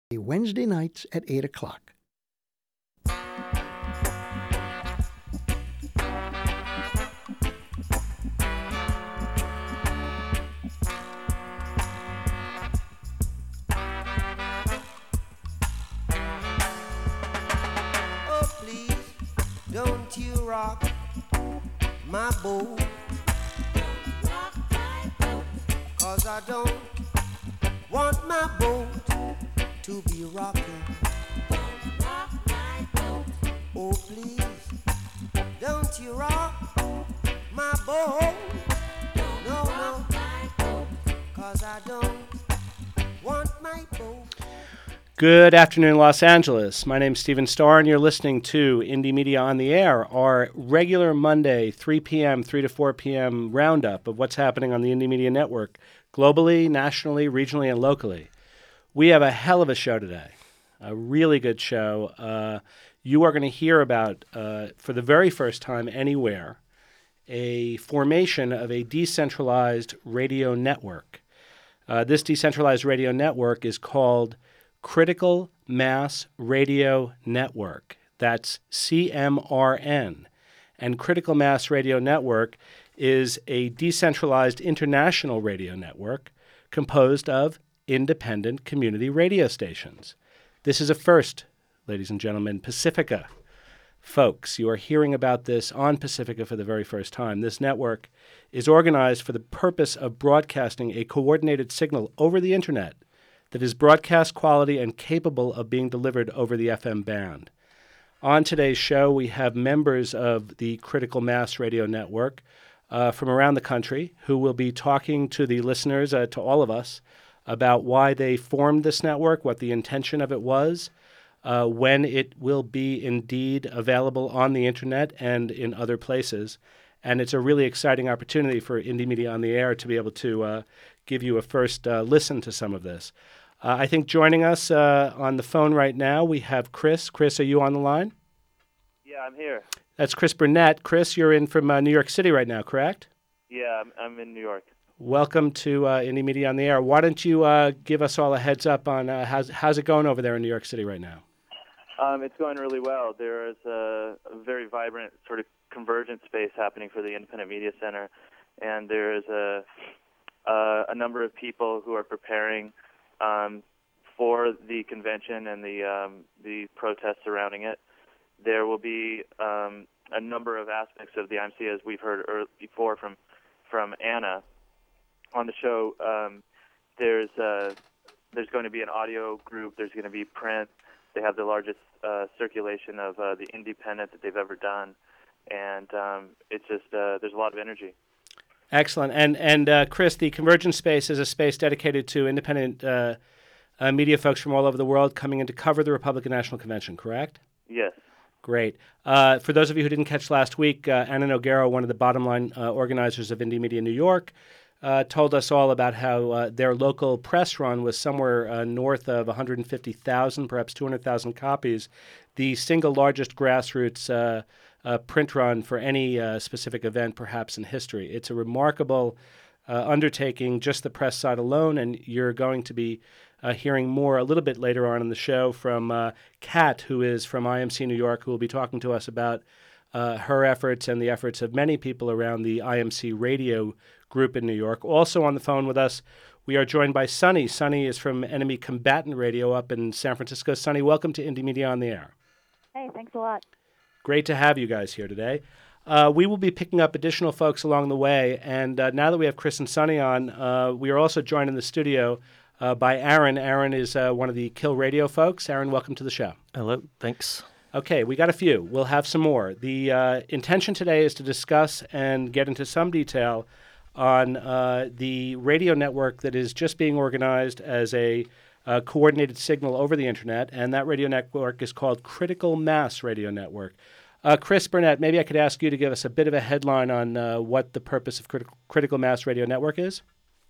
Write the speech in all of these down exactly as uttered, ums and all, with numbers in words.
Wednesday nights at eight o'clock. Oh, please, don't you rock my boat. Rock my boat. 'Cause I don't want my boat to be rocking. Don't rock my boat. Oh, please, don't you rock my boat. Don't no, rock no. my boat. 'Cause I don't want my boat. Good afternoon, Los Angeles. My name's Stephen Starr, and you're listening to Indie Media on the Air, our regular Monday, three p.m., three to four p.m. roundup of what's happening on the Indie Media Network, globally, nationally, regionally, and locally. We have a hell of a show today, a really good show. Uh, you are going to hear about, uh, for the very first time anywhere, a formation of a decentralized radio network. Uh, this decentralized radio network is called Critical Mass Radio Network. That's C M R N. And Critical Mass Radio Network is a decentralized international radio network composed of independent community radio stations. This is a first, ladies and gentlemen. Pacifica. Folks, you are hearing about this on Pacifica for the very first time. This network is organized for the purpose of broadcasting a coordinated signal over the internet that is broadcast quality and capable of being delivered over the F M band. On today's show, we have members of the Critical Mass Radio Network uh, from around the country who will be talking to the listeners, uh, to all of us, about why they formed this network, what the intention of it was, uh, when it will be indeed available on the internet and in other places. And it's a really exciting opportunity for Indie Media on the Air to be able to uh, give you a first uh, listen to some of this. Uh, I think joining us uh, on the phone right now, we have Chris. Chris, are you on the line? Yeah, I'm here. That's Chris Burnett. Chris, you're in from uh, New York City right now, correct? Yeah, I'm, I'm in New York. Welcome to uh, Indie Media on the Air. Why don't you uh, give us all a heads up on uh, how's, how's it going over there in New York City right now? Um, it's going really well. There is a, a very vibrant sort of convergence space happening for the Independent Media Center, and there is a, a, a number of people who are preparing um, for the convention and the um, the protests surrounding it. There will be um, a number of aspects of the I M C, as we've heard early, before from from Anna on the show. Um, there's uh, there's going to be an audio group. There's going to be print. They have the largest uh, circulation of uh, the independent that they've ever done, and um, it's just uh, there's a lot of energy. Excellent. And and uh, Chris, the Convergence Space is a space dedicated to independent uh, uh, media folks from all over the world coming in to cover the Republican National Convention, correct? Yes. Great. Uh, for those of you who didn't catch last week, uh, Anna Noguera, one of the bottom line uh, organizers of Indie Media New York, uh, told us all about how uh, their local press run was somewhere uh, north of one hundred fifty thousand, perhaps two hundred thousand copies, the single largest grassroots uh, uh, print run for any uh, specific event, perhaps in history. It's a remarkable uh, undertaking, just the press side alone, and you're going to be Uh, hearing more a little bit later on in the show from uh, Kat, who is from I M C New York, who will be talking to us about uh, her efforts and the efforts of many people around the I M C radio group in New York. Also on the phone with us, we are joined by Sunny. Sunny is from Enemy Combatant Radio up in San Francisco. Sunny, welcome to Indie Media on the Air. Hey, thanks a lot. Great to have you guys here today. Uh, we will be picking up additional folks along the way, and uh, now that we have Chris and Sunny on, uh, we are also joined in the studio Uh, by Aaron. Aaron is uh, one of the Kill Radio folks. Aaron, welcome to the show. Hello, thanks. Okay, we got a few. We'll have some more. The uh, intention today is to discuss and get into some detail on uh, the radio network that is just being organized as a uh, coordinated signal over the internet, and that radio network is called Critical Mass Radio Network. Uh, Chris Burnett, maybe I could ask you to give us a bit of a headline on uh, what the purpose of Crit- Critical Mass Radio Network is.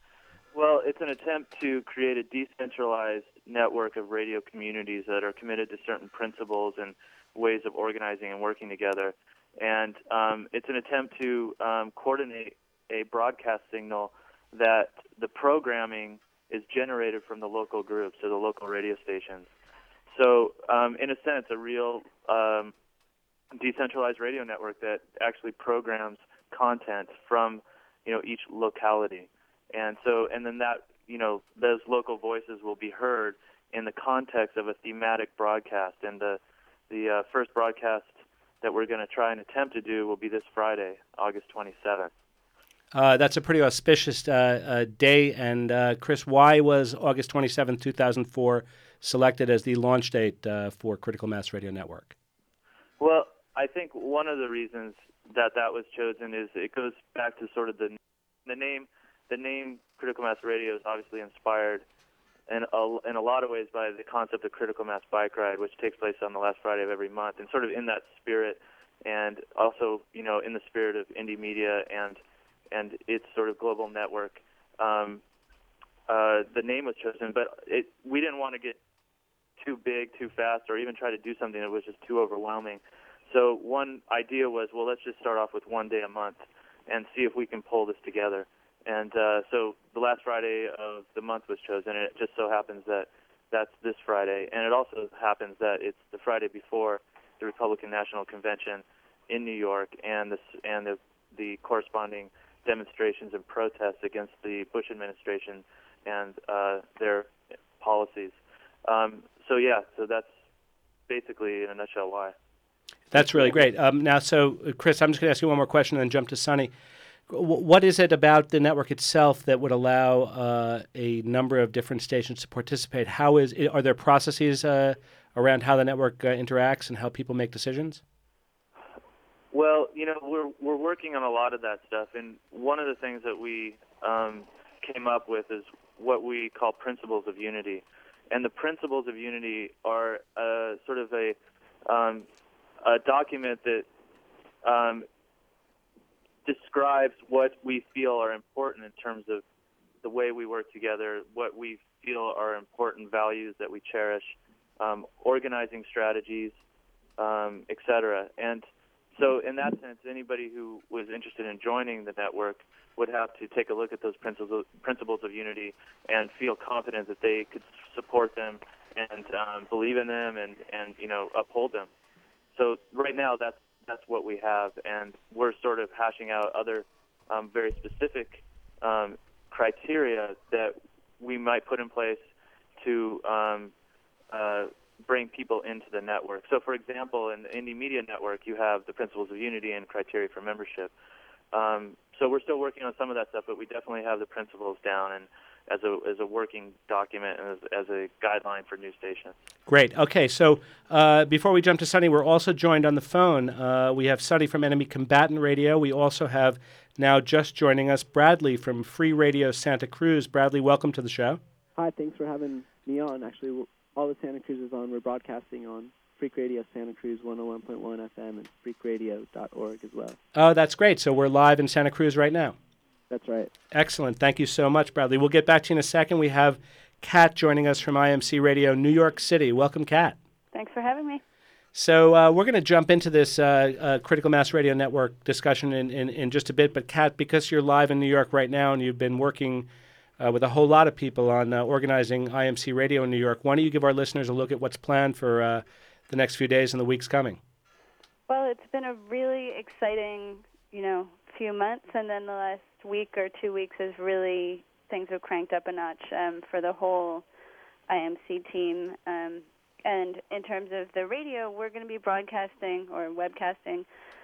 Well, it's an attempt to create a decentralized network of radio communities that are committed to certain principles and ways of organizing and working together. And um, it's an attempt to um, coordinate a broadcast signal that the programming is generated from the local groups or the local radio stations. So, um, in a sense, a real um, decentralized radio network that actually programs content from, you know, each locality. And so, and then that, you know, those local voices will be heard in the context of a thematic broadcast. And the the uh, first broadcast that we're going to try and attempt to do will be this Friday, August twenty-seventh. Uh, that's a pretty auspicious uh, uh, day. And uh, Chris, why was August twenty-seventh, two thousand four selected as the launch date uh, for Critical Mass Radio Network? Well, I think one of the reasons that that was chosen is it goes back to sort of the the name. The name Critical Mass Radio is obviously inspired in a, in a lot of ways by the concept of Critical Mass Bike Ride, which takes place on the last Friday of every month, and sort of in that spirit, and also, you know, in the spirit of indie media and and its sort of global network. Um, uh, the name was chosen, but it, we didn't want to get too big, too fast, or even try to do something that was just too overwhelming. So one idea was, well, let's just start off with one day a month and see if we can pull this together. And uh, so the last Friday of the month was chosen, and it just so happens that that's this Friday. And it also happens that it's the Friday before the Republican National Convention in New York and the, and the, the corresponding demonstrations and protests against the Bush administration and uh, their policies. Um, so, yeah, so that's basically, in a nutshell, why. That's really great. Um, now, so, Chris, I'm just going to ask you one more question and then jump to Sonny. What is it about the network itself that would allow uh, a number of different stations to participate? How is are there processes uh, around how the network uh, interacts and how people make decisions? Well, you know, we're we're working on a lot of that stuff, and one of the things that we um, came up with is what we call principles of unity, and the principles of unity are uh, sort of a um, a document that um, describes what we feel are important in terms of the way we work together, what we feel are important values that we cherish, um, organizing strategies, um, et cetera. And so in that sense, anybody who was interested in joining the network would have to take a look at those principles, principles of unity and feel confident that they could support them and um, believe in them and, and, you know, uphold them. So right now, that's that's what we have, and we're sort of hashing out other um, very specific um, criteria that we might put in place to um, uh, bring people into the network. So, for example, in the Indie Media Network, you have the principles of unity and criteria for membership. Um, so we're still working on some of that stuff, but we definitely have the principles down and as a as a working document and as, as a guideline for new stations. Great. Okay, so uh, before we jump to Sonny, we're also joined on the phone. Uh, we have Sonny from Enemy Combatant Radio. We also have now just joining us Bradley from Free Radio Santa Cruz. Bradley, welcome to the show. Hi, thanks for having me on. Actually, all the Santa Cruz is on. We're broadcasting on Freak Radio Santa Cruz one oh one point one F M and freak radio dot org as well. Oh, that's great. So we're live in Santa Cruz right now. That's right. Excellent. Thank you so much, Bradley. We'll get back to you in a second. We have Kat joining us from I M C Radio New York City. Welcome, Kat. Thanks for having me. So uh, we're going to jump into this uh, uh, Critical Mass Radio Network discussion in, in, in just a bit. But, Kat, because you're live in New York right now and you've been working uh, with a whole lot of people on uh, organizing I M C Radio in New York, why don't you give our listeners a look at what's planned for uh, the next few days and the weeks coming? Well, it's been a really exciting, you know, few months, and then the last week or two weeks is really, things have cranked up a notch um, for the whole I M C team. Um, and in terms of the radio, we're going to be broadcasting or webcasting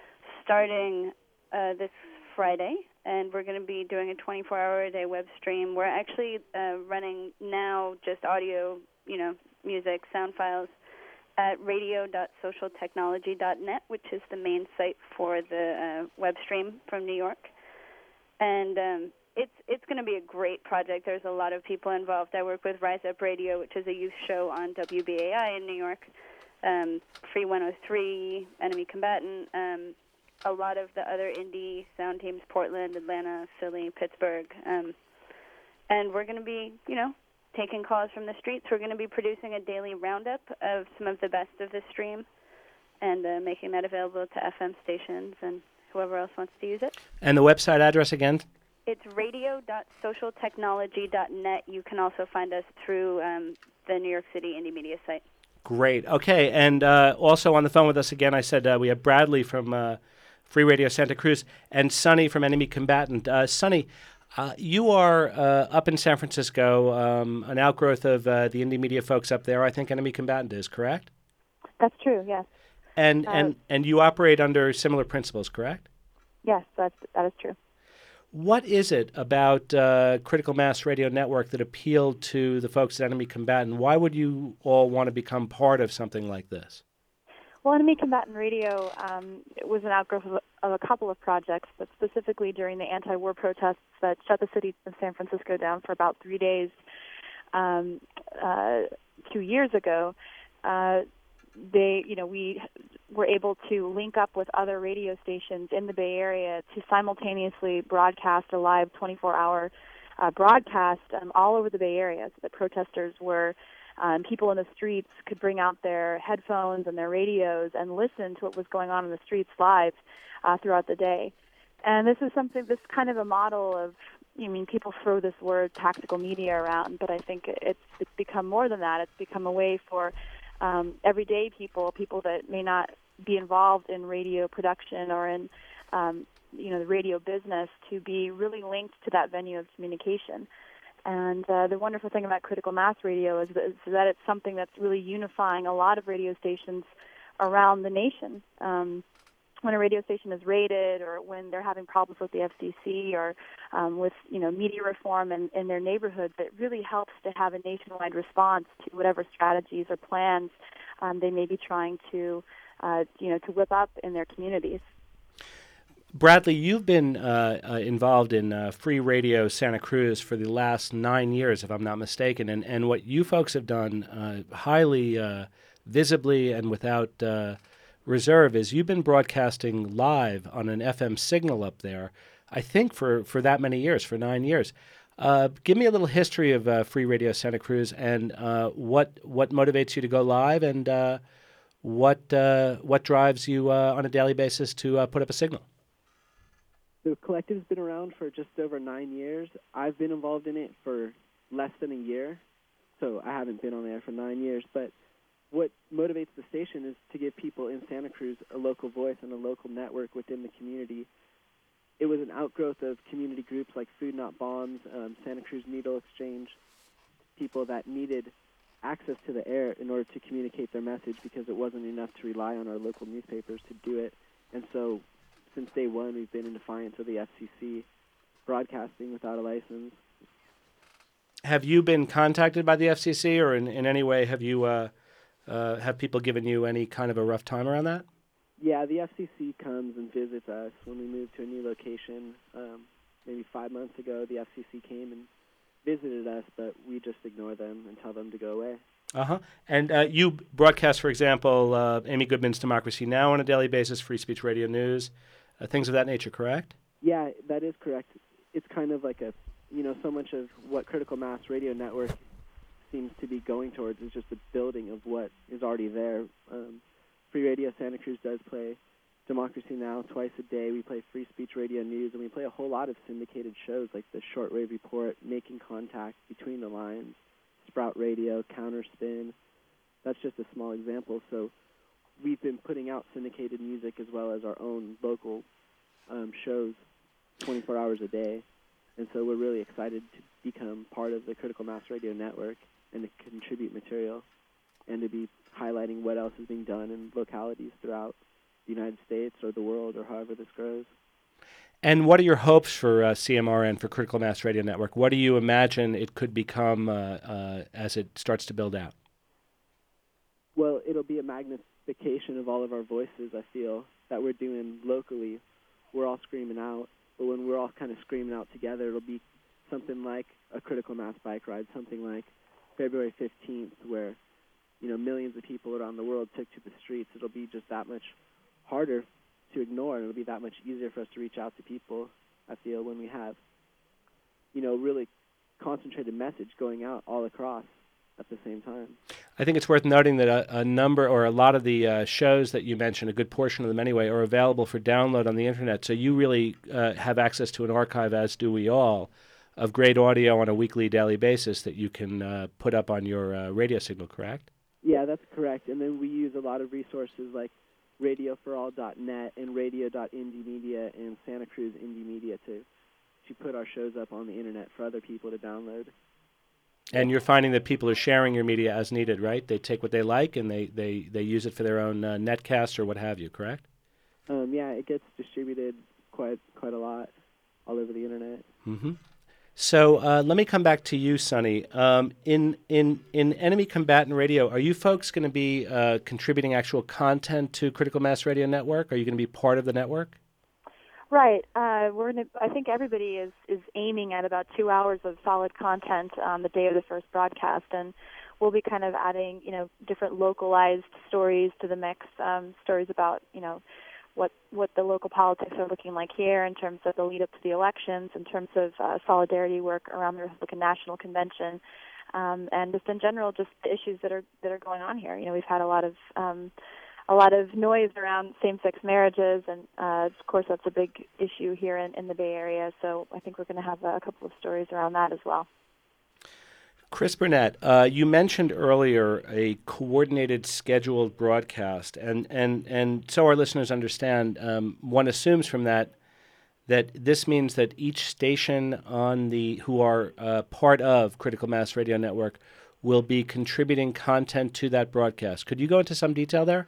starting uh, this Friday, and we're going to be doing a twenty-four hour a day web stream. We're actually uh, running now just audio, you know, music, sound files at radio dot social technology dot net, which is the main site for the uh, web stream from New York. And um, it's it's going to be a great project. There's a lot of people involved. I work with Rise Up Radio, which is a youth show on W B A I in New York, um, Free one oh three, Enemy Combatant, um, a lot of the other indie sound teams, Portland, Atlanta, Philly, Pittsburgh. Um, and we're going to be, you know, taking calls from the streets. We're going to be producing a daily roundup of some of the best of the stream and uh, making that available to F M stations and whoever else wants to use it. And the website address again? It's radio dot social technology dot net. You can also find us through um, the New York City Indie Media site. Great. Okay, and uh, also on the phone with us again, I said uh, we have Bradley from uh, Free Radio Santa Cruz and Sonny from Enemy Combatant. Uh, Sonny, uh, you are uh, up in San Francisco, um, an outgrowth of uh, the Indie Media folks up there. I think Enemy Combatant is, correct? That's true, yes. And, uh, and, and you operate under similar principles, correct? Yes, that's, that is true. What is it about uh, Critical Mass Radio Network that appealed to the folks at Enemy Combatant? Why would you all want to become part of something like this? Well, Enemy Combatant Radio um, it was an outgrowth of a, of a couple of projects, but specifically during the anti-war protests that shut the city of San Francisco down for about three days um, uh, two years ago. Uh, they, you know, we were able to link up with other radio stations in the Bay Area to simultaneously broadcast a live twenty-four hour uh, broadcast um, all over the Bay Area, so that protesters were, um, people in the streets could bring out their headphones and their radios and listen to what was going on in the streets live uh, throughout the day. And this is something, this kind of a model of, I mean, people throw this word tactical media around, but I think it's, it's become more than that. It's become a way for um, everyday people, people that may not be involved in radio production or in, um, you know, the radio business, to be really linked to that venue of communication. And uh, the wonderful thing about Critical Mass Radio is that, is that it's something that's really unifying a lot of radio stations around the nation. Um, when a radio station is raided, or when they're having problems with the F C C, or um, with, you know, media reform in, in their neighborhoods, it really helps to have a nationwide response to whatever strategies or plans um, they may be trying to, uh, you know, to whip up in their communities. Bradley, you've been uh, uh, involved in uh, Free Radio Santa Cruz for the last nine years, if I'm not mistaken, and, and what you folks have done uh, highly uh, visibly and without uh, reserve is you've been broadcasting live on an F M signal up there, I think for, for that many years, for nine years. Uh, give me a little history of uh, Free Radio Santa Cruz and uh, what what motivates you to go live, and uh, what uh, what drives you uh, on a daily basis to uh, put up a signal. The collective's been around for just over nine years. I've been involved in it for less than a year, so I haven't been on air for nine years. But what motivates the station is to give people in Santa Cruz a local voice and a local network within the community. It was an outgrowth of community groups like Food Not Bombs, um, Santa Cruz Needle Exchange, people that needed access to the air in order to communicate their message, because it wasn't enough to rely on our local newspapers to do it. And so since day one, we've been in defiance of the F C C, broadcasting without a license. Have you been contacted by the F C C, or in, in any way have you uh, uh, have people given you any kind of a rough time around that? Yeah, the F C C comes and visits us when we move to a new location. Um, maybe five months ago, the F C C came and visited us, but we just ignore them and tell them to go away. Uh-huh. And uh, you broadcast, for example, uh, Amy Goodman's Democracy Now! On a daily basis, Free Speech Radio News, uh, things of that nature, correct? Yeah, that is correct. It's kind of like a, you know, so much of what Critical Mass Radio Network seems to be going towards is just the building of what is already there. Um, Free Radio Santa Cruz does play Democracy Now! Twice a day. We play Free Speech Radio News, and we play a whole lot of syndicated shows like the Shortwave Report, Making Contact, Between the Lines, Sprout Radio, Counterspin. That's just a small example. So we've been putting out syndicated music as well as our own local um, shows twenty-four hours a day. And so we're really excited to become part of the Critical Mass Radio Network and to contribute material and to be highlighting what else is being done in localities throughout the United States or the world, or however this grows. And what are your hopes for uh, C M R N, for Critical Mass Radio Network? What do you imagine it could become uh, uh, as it starts to build out? Well, it'll be a magnification of all of our voices, I feel, that we're doing locally. We're all screaming out, but when we're all kind of screaming out together, it'll be something like a Critical Mass bike ride, something like February fifteenth, where, you know, millions of people around the world took to the streets. It'll be just that much harder to ignore, and it'll be that much easier for us to reach out to people, I feel, when we have, you know, really concentrated message going out all across at the same time. I think it's worth noting that a, a number or a lot of the uh, shows that you mentioned, a good portion of them anyway, are available for download on the internet. So you really uh, have access to an archive, as do we all, of great audio on a weekly, daily basis that you can uh, put up on your uh, radio signal, correct? Yeah, that's correct. And then we use a lot of resources like radio for all dot net and radio dot indie media and Santa Cruz Indie Media to, to put our shows up on the internet for other people to download. And you're finding that people are sharing your media as needed, right? They take what they like and they, they, they use it for their own uh, netcasts or what have you, correct? Um, yeah, it gets distributed quite quite a lot all over the internet. Mm-hmm. So uh, let me come back to you, Sonny. Um, in in in Enemy Combatant Radio, are you folks going to be uh, contributing actual content to Critical Mass Radio Network? Are you going to be part of the network? Right. Uh, we're gonna, I think everybody is, is aiming at about two hours of solid content on the day of the first broadcast, and we'll be kind of adding, you know, different localized stories to the mix, um, stories about, you know, what what the local politics are looking like here in terms of the lead up to the elections, in terms of uh, solidarity work around the Republican National Convention, um, and just in general, just the issues that are that are going on here. You know, we've had a lot of um, a lot of noise around same-sex marriages, and uh, of course that's a big issue here in, in the Bay Area. So I think we're going to have a couple of stories around that as well. Chris Burnett, uh, you mentioned earlier a coordinated scheduled broadcast, and, and, and so our listeners understand, um, one assumes from that that this means that each station on the who are uh, part of Critical Mass Radio Network will be contributing content to that broadcast. Could you go into some detail there?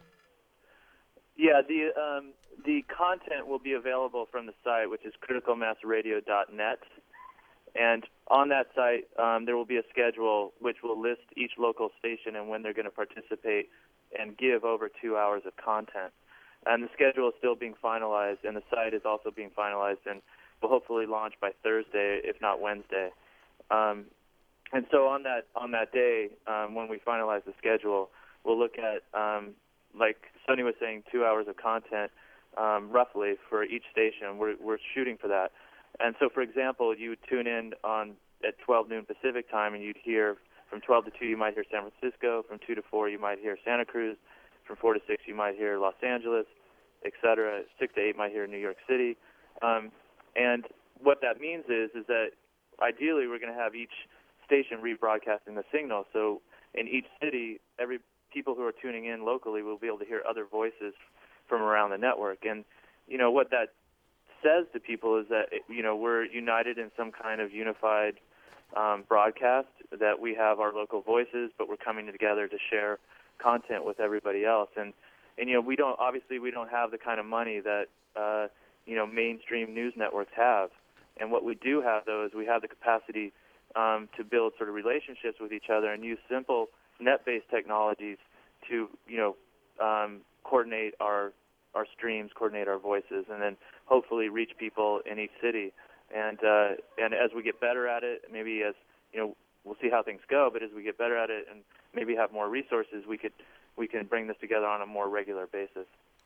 Yeah, the um, the content will be available from the site, which is critical mass radio dot net. And on that site, um, there will be a schedule which will list each local station and when they're going to participate and give over two hours of content. And the schedule is still being finalized, and the site is also being finalized, and will hopefully launch by Thursday, if not Wednesday. Um, and so on that on that day, um, when we finalize the schedule, we'll look at, um, like Sonny was saying, two hours of content, um, roughly, for each station. We're, we're shooting for that. And so, for example, you would tune in on at twelve noon Pacific time, and you'd hear from twelve to two, you might hear San Francisco. From two to four, you might hear Santa Cruz. From four to six, you might hear Los Angeles, et cetera. six to eight, might hear New York City. Um, and what that means is, is that ideally we're going to have each station rebroadcasting the signal. So in each city, every people who are tuning in locally will be able to hear other voices from around the network. And, you know, what that says to people is that, you know, we're united in some kind of unified um, broadcast, that we have our local voices, but we're coming together to share content with everybody else. And, and you know, we don't, obviously we don't have the kind of money that, uh, you know, mainstream news networks have. And what we do have, though, is we have the capacity um, to build sort of relationships with each other and use simple net-based technologies to, you know, um, coordinate our our streams, coordinate our voices, and then hopefully reach people in each city. And uh, and as we get better at it, maybe as, you know, we'll see how things go, but as we get better at it and maybe have more resources, we could we can bring this together on a more regular basis.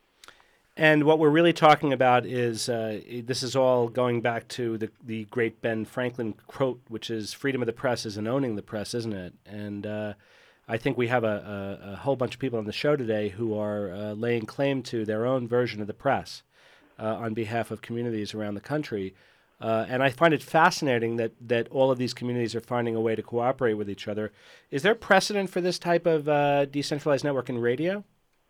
And what we're really talking about is, uh, this is all going back to the, the great Ben Franklin quote, which is freedom of the press is an owning the press, isn't it? And uh, I think we have a, a, a whole bunch of people on the show today who are uh, laying claim to their own version of the press uh, on behalf of communities around the country. Uh, and I find it fascinating that, that all of these communities are finding a way to cooperate with each other. Is there precedent for this type of uh, decentralized network in radio?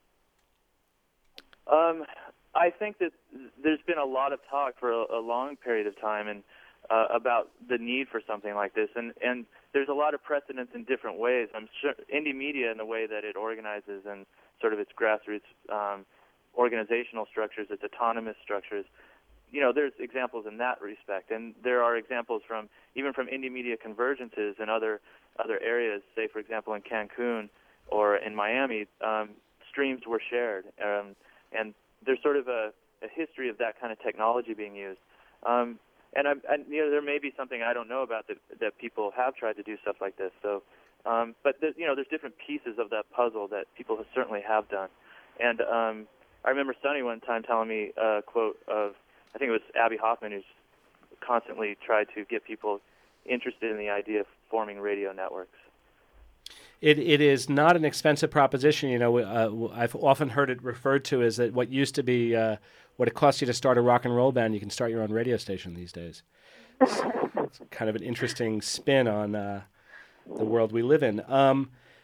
Um, I think that there's been a lot of talk for a, a long period of time and uh, about the need for something like this, and, and there's a lot of precedents in different ways. I'm sure indie media, in the way that it organizes and sort of its grassroots um, organizational structures, its autonomous structures, you know, there's examples in that respect, and there are examples from even from indie media convergences in other other areas. Say, for example, in Cancun or in Miami, um, streams were shared, um, and there's sort of a, a history of that kind of technology being used. Um, and, I, and you know, there may be something I don't know about that that people have tried to do stuff like this. So, um, but there, you know, there's different pieces of that puzzle that people have, certainly have done. And um, I remember Sonny one time telling me a quote of, I think it was Abby Hoffman, who's constantly tried to get people interested in the idea of forming radio networks. It it is not an expensive proposition. You know, uh, I've often heard it referred to as that what used to be uh, what it costs you to start a rock and roll band, you can start your own radio station these days. So it's kind of an interesting spin on uh, the world we live in. Um,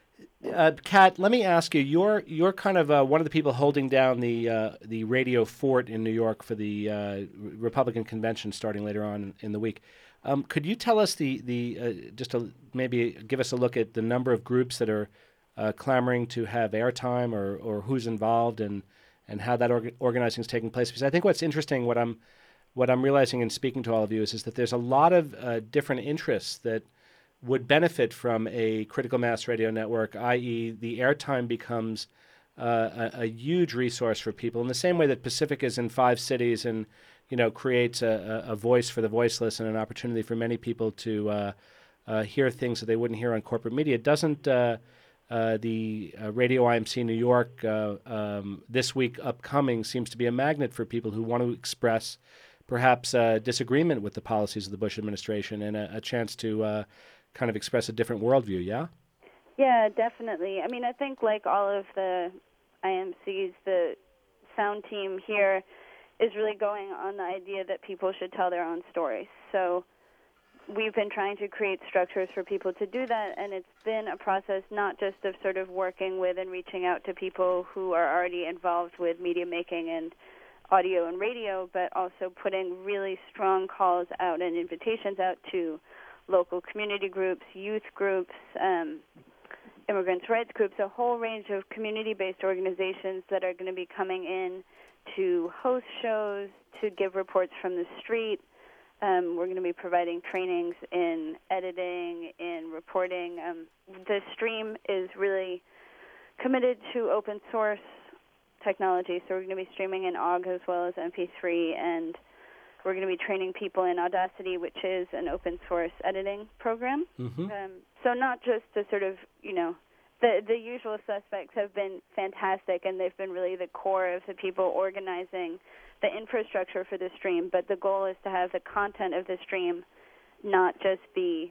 uh, Kat, let me ask you: You're you're kind of uh, one of the people holding down the uh, the radio fort in New York for the uh, Republican convention starting later on in, in the week. Um, could you tell us the the uh, just a, maybe give us a look at the number of groups that are uh, clamoring to have airtime, or, or who's involved, and and how that orga- organizing is taking place? Because I think what's interesting, what I'm what I'm realizing in speaking to all of you is, is that there's a lot of uh, different interests that would benefit from a critical mass radio network, that is, the airtime becomes uh, a, a huge resource for people in the same way that Pacific is in five cities and you know, creates a, a voice for the voiceless and an opportunity for many people to uh, uh, hear things that they wouldn't hear on corporate media. Doesn't uh, uh, the uh, Radio I M C New York uh, um, this week upcoming seems to be a magnet for people who want to express perhaps uh, disagreement with the policies of the Bush administration and a, a chance to uh, kind of express a different worldview, yeah? Yeah, definitely. I mean, I think like all of the I M Cs, the sound team here is really going on the idea that people should tell their own stories. So we've been trying to create structures for people to do that, and it's been a process not just of sort of working with and reaching out to people who are already involved with media making and audio and radio, but also putting really strong calls out and invitations out to local community groups, youth groups, um, immigrants' rights groups, a whole range of community-based organizations that are going to be coming in to host shows, to give reports from the street. Um, we're going to be providing trainings in editing, in reporting. Um, the stream is really committed to open source technology, so we're going to be streaming in O G as well as M P three, and we're going to be training people in Audacity, which is an open source editing program. Mm-hmm. Um, so not just to sort of, you know, The the usual suspects have been fantastic, and they've been really the core of the people organizing the infrastructure for the stream. But the goal is to have the content of the stream not just be,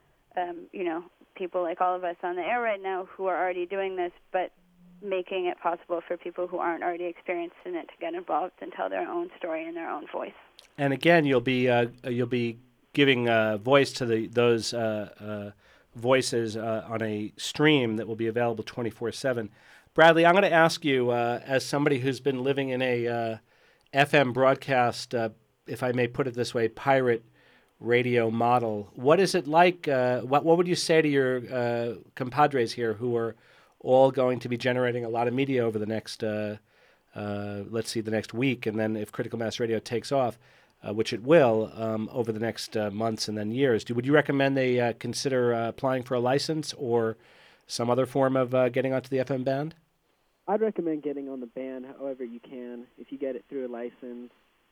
um, you know, people like all of us on the air right now who are already doing this, but making it possible for people who aren't already experienced in it to get involved and tell their own story in their own voice. And again, you'll be uh, you'll be giving uh, voice to the those. Uh, uh, voices uh, on a stream that will be available twenty-four seven. Bradley, I'm going to ask you, uh, as somebody who's been living in a uh, F M broadcast, uh, if I may put it this way, pirate radio model, what is it like? Uh, what, what would you say to your uh, compadres here who are all going to be generating a lot of media over the next, uh, uh, let's see, the next week, and then if Critical Mass Radio takes off, Uh, which it will um, over the next uh, months and then years. Do, would you recommend they uh, consider uh, applying for a license or some other form of uh, getting onto the F M band? I'd recommend getting on the band however you can. If you get it through a license,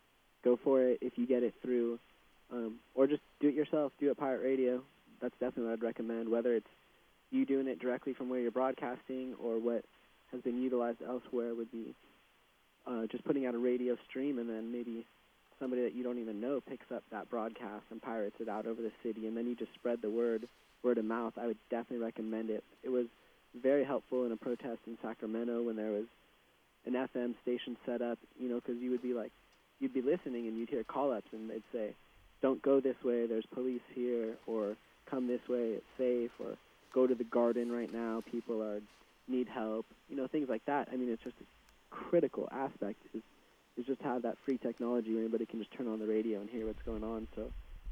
go for it. If you get it through, um, or just do it yourself, do it pirate radio. That's definitely what I'd recommend, whether it's you doing it directly from where you're broadcasting or what has been utilized elsewhere would be uh, just putting out a radio stream, and then maybe somebody that you don't even know picks up that broadcast and pirates it out over the city, and then you just spread the word, word of mouth. I would definitely recommend it. It was very helpful in a protest in Sacramento when there was an F M station set up, you know, because you would be like, you'd be listening and you'd hear call-ups and they'd say, don't go this way, there's police here, or come this way, it's safe, or go to the garden right now, people are need help, you know, things like that. I mean, it's just a critical aspect is is just have that free technology where anybody can just turn on the radio and hear what's going on. So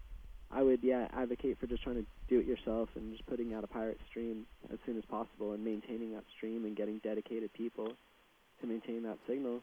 I would, yeah, advocate for just trying to do it yourself and just putting out a pirate stream as soon as possible and maintaining that stream and getting dedicated people to maintain that signal.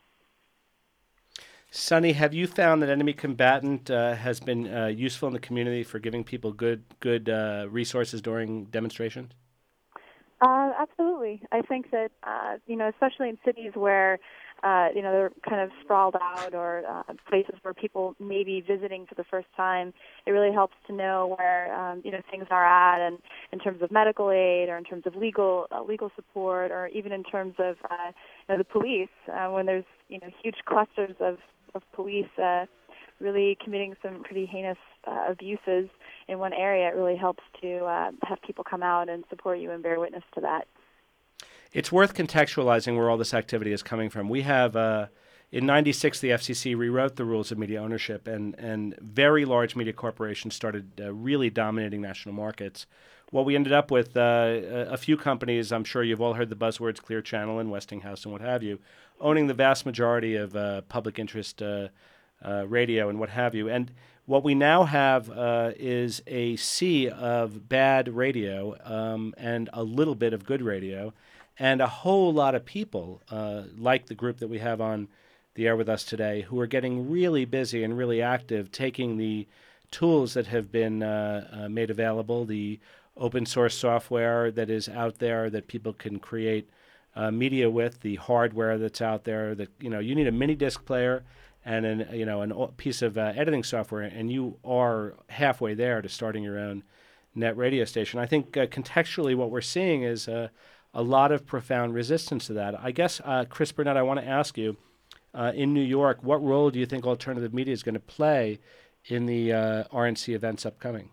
Sonny, have you found that Enemy Combatant uh, has been uh, useful in the community for giving people good good uh, resources during demonstrations? Uh, absolutely. I think that, uh, you know, especially in cities where, uh, you know, they're kind of sprawled out or uh, places where people may be visiting for the first time, it really helps to know where, um, you know, things are at, and in terms of medical aid or in terms of legal uh, legal support, or even in terms of, uh, you know, the police, uh, when there's, you know, huge clusters of, of police uh, really committing some pretty heinous uh, abuses in one area, it really helps to uh, have people come out and support you and bear witness to that. It's worth contextualizing where all this activity is coming from. We have, uh, in ninety-six, the F C C rewrote the rules of media ownership, and, and very large media corporations started uh, really dominating national markets. What we ended up with, uh, a, a few companies, I'm sure you've all heard the buzzwords Clear Channel and Westinghouse and what have you, owning the vast majority of uh, public interest uh, uh, radio and what have you. And what we now have uh, is a sea of bad radio um, and a little bit of good radio, and a whole lot of people, uh, like the group that we have on the air with us today, who are getting really busy and really active, taking the tools that have been uh, uh, made available, the open source software that is out there that people can create uh, media with, the hardware that's out there. That you know, you need a mini disc player and an you know an o- piece of uh, editing software, and you are halfway there to starting your own net radio station. I think uh, contextually, what we're seeing is uh, a lot of profound resistance to that. I guess, uh, Chris Burnett, I want to ask you, uh, in New York, what role do you think alternative media is going to play in the uh, R N C events upcoming?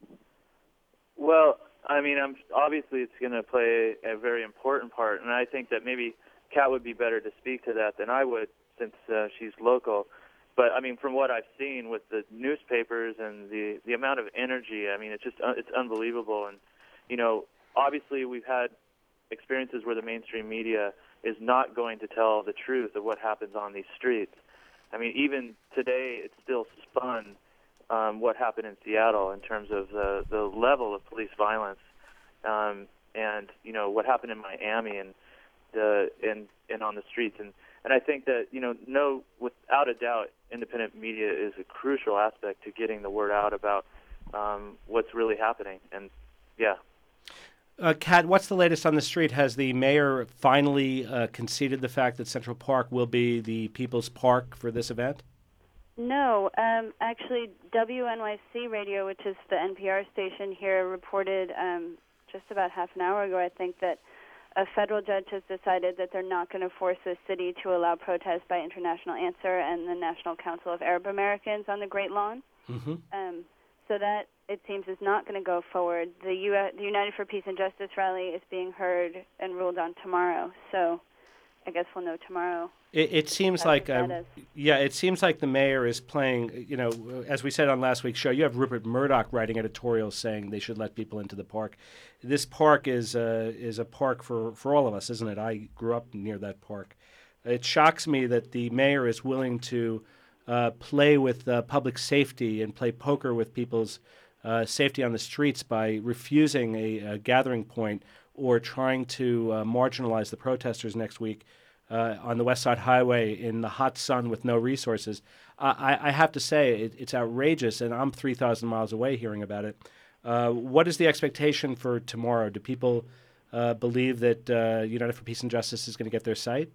Well, I mean, I'm, obviously it's going to play a very important part, and I think that maybe Kat would be better to speak to that than I would, since uh, she's local. But I mean, from what I've seen with the newspapers and the the amount of energy, I mean, it's just uh, it's unbelievable. And you know, obviously we've had experiences where the mainstream media is not going to tell the truth of what happens on these streets. I mean, even today, it's still spun um, what happened in Seattle in terms of the, the level of police violence, um, and you know what happened in Miami and the and and on the streets. And and I think that you know, no, without a doubt, independent media is a crucial aspect to getting the word out about um, what's really happening. And yeah. Uh, Kat, what's the latest on the street? Has the mayor finally uh, conceded the fact that Central Park will be the people's park for this event? No, um, actually, W N Y C Radio, which is the N P R station here, reported um, just about half an hour ago, I think, that a federal judge has decided that they're not going to force the city to allow protests by International Answer and the National Council of Arab Americans on the Great Lawn. Mm-hmm. Um, so that, it seems, is not going to go forward. The, U- the United for Peace and Justice rally is being heard and ruled on tomorrow. So I guess we'll know tomorrow. It, it seems like, uh, yeah, it seems like the mayor is playing, you know, as we said on last week's show, you have Rupert Murdoch writing editorials saying they should let people into the park. This park is, uh, is a park for, for all of us, isn't it? I grew up near that park. It shocks me that the mayor is willing to uh, play with uh, public safety and play poker with people's uh, safety on the streets by refusing a, a gathering point or trying to uh, marginalize the protesters next week uh, on the West Side Highway in the hot sun with no resources. Uh, I, I have to say, it, it's outrageous, and I'm three thousand miles away hearing about it. Uh, what is the expectation for tomorrow? Do people uh, believe that uh, United for Peace and Justice is going to get their sight?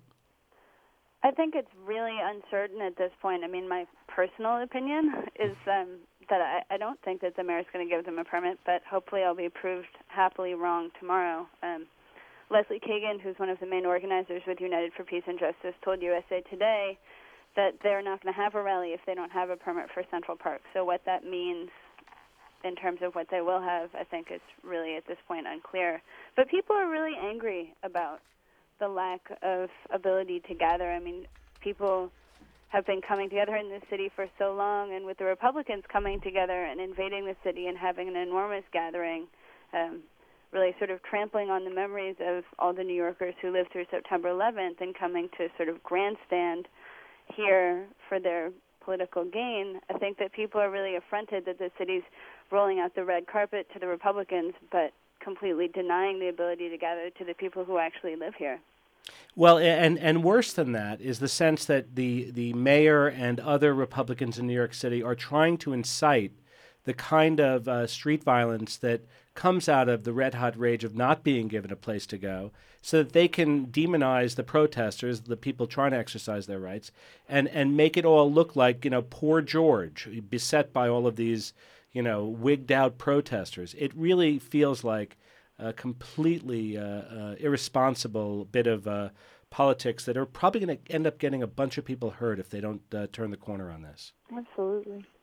I think it's really uncertain at this point. I mean, my personal opinion is um, that I, I don't think that the mayor's going to give them a permit, but hopefully I'll be proved happily wrong tomorrow. Um, Leslie Kagan, who's one of the main organizers with United for Peace and Justice, told U S A Today that they're not going to have a rally if they don't have a permit for Central Park. So what that means in terms of what they will have, I think is really at this point unclear. But people are really angry about the lack of ability to gather. I mean, people have been coming together in this city for so long, and with the Republicans coming together and invading the city and having an enormous gathering, um, really sort of trampling on the memories of all the New Yorkers who lived through September eleventh and coming to sort of grandstand here for their political gain, I think that people are really affronted that the city's rolling out the red carpet to the Republicans, but completely denying the ability to gather to the people who actually live here. Well, and and worse than that is the sense that the, the mayor and other Republicans in New York City are trying to incite the kind of uh, street violence that comes out of the red-hot rage of not being given a place to go, so that they can demonize the protesters, the people trying to exercise their rights, and, and make it all look like, you know, poor George, beset by all of these, you know, wigged-out protesters. It really feels like a completely uh, uh, irresponsible bit of uh, politics that are probably going to end up getting a bunch of people hurt if they don't uh, turn the corner on this. Absolutely.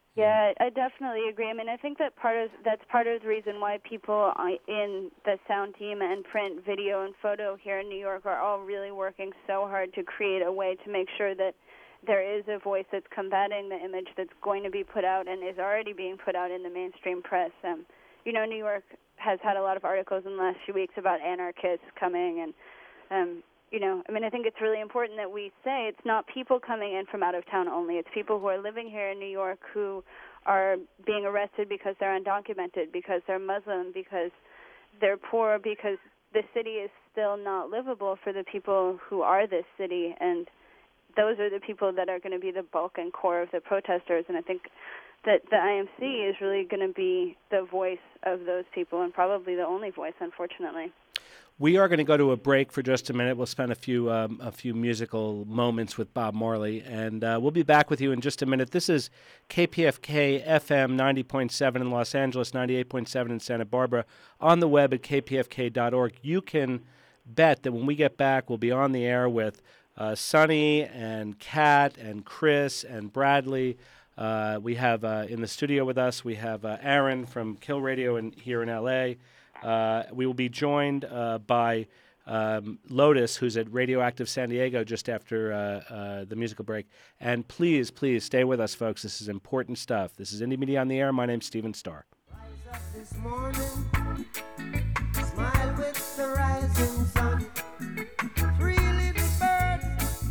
Yeah, I definitely agree. I mean, I think that part of that's part of the reason why people in the sound team and print, video, and photo here in New York are all really working so hard to create a way to make sure that there is a voice that's combating the image that's going to be put out and is already being put out in the mainstream press. Um, you know, New York has had a lot of articles in the last few weeks about anarchists coming, and um, you know, I mean, I think it's really important that we say it's not people coming in from out of town only. It's people who are living here in New York who are being arrested because they're undocumented, because they're Muslim, because they're poor, because the city is still not livable for the people who are this city. And those are the people that are going to be the bulk and core of the protesters. And I think that the I M C is really going to be the voice of those people, and probably the only voice, unfortunately. We are going to go to a break for just a minute. We'll spend a few um, a few musical moments with Bob Marley, and uh, we'll be back with you in just a minute. This is K P F K F M ninety point seven in Los Angeles, ninety-eight point seven in Santa Barbara, on the web at k p f k dot org. You can bet that when we get back, we'll be on the air with uh, Sonny and Kat and Chris and Bradley. Uh, we have uh, in the studio with us, we have uh, Aaron from Kill Radio in, here in L A. Uh, we will be joined uh, by um, Lotus, who's at Radioactive San Diego just after uh, uh, the musical break. And please, please stay with us, folks. This is important stuff. This is Indie Media on the Air. My name's Stephen Starr. Rise up this morning, smile with the rising sun. Three little birds,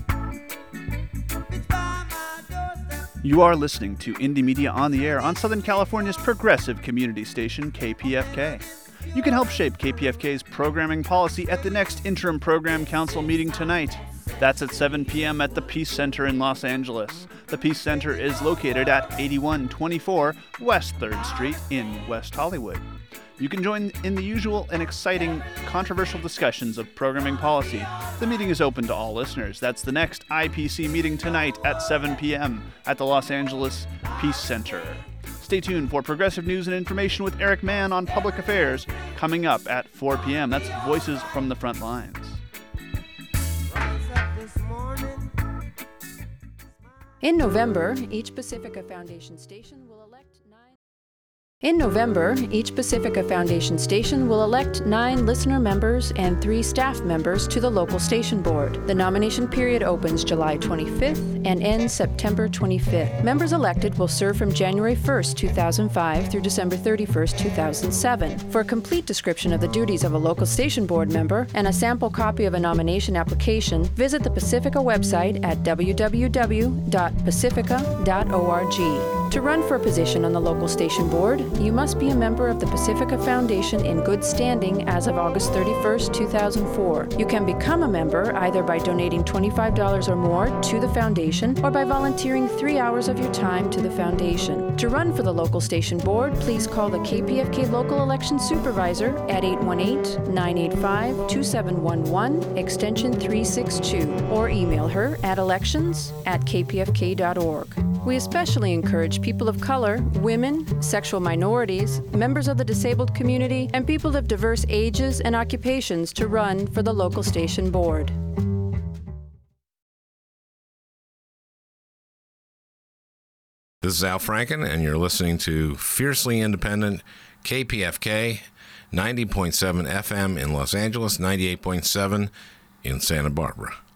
pitch by my doorstep. You are listening to Indie Media on the Air on Southern California's progressive community station, K P F K. You can help shape K P F K's programming policy at the next Interim Program Council meeting tonight. That's at seven p.m. at the Peace Center in Los Angeles. The Peace Center is located at eighty-one twenty-four West third Street in West Hollywood. You can join in the usual and exciting controversial discussions of programming policy. The meeting is open to all listeners. That's the next I P C meeting tonight at seven p.m. at the Los Angeles Peace Center. Stay tuned for progressive news and information with Eric Mann on public affairs coming up at four p.m. That's Voices from the Front Lines. In November, each Pacifica Foundation station will elect nine... In November, each Pacifica Foundation station will elect nine listener members and three staff members to the local station board. The nomination period opens July twenty-fifth and ends September twenty-fifth. Members elected will serve from January first, two thousand five through December thirty-first, two thousand seven. For a complete description of the duties of a local station board member and a sample copy of a nomination application, visit the Pacifica website at w w w dot pacifica dot org. To run for a position on the local station board, you must be a member of the Pacifica Foundation in good standing as of August thirty-first, two thousand four. You can become a member either by donating twenty-five dollars or more to the foundation or by volunteering three hours of your time to the foundation. To run for the local station board, please call the K P F K Local Election Supervisor at eight one eight, nine eight five, two seven one one, extension three six two, or email her at elections at k p f k dot org. We especially encourage people of color, women, sexual minorities, members of the disabled community, and people of diverse ages and occupations to run for the local station board. This is Al Franken, and you're listening to Fiercely Independent K P F K, ninety point seven F M in Los Angeles, ninety-eight point seven in Santa Barbara.